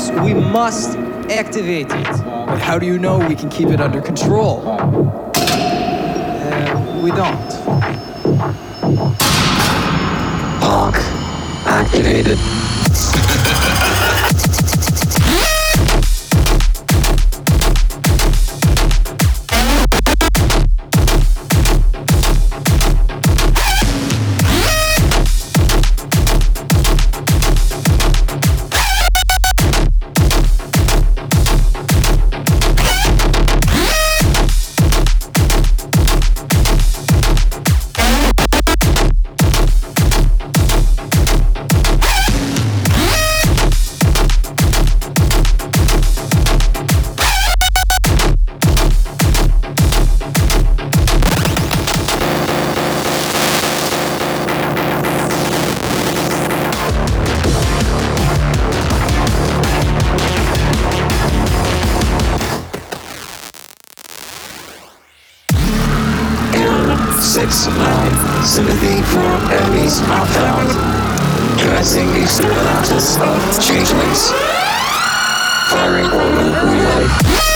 course, we must activate it. But how do you know we can keep it under control? We don't. Honk. Activated. Sympathy for enemies not found. Dressing external axis of changelings. Firing orbital relay.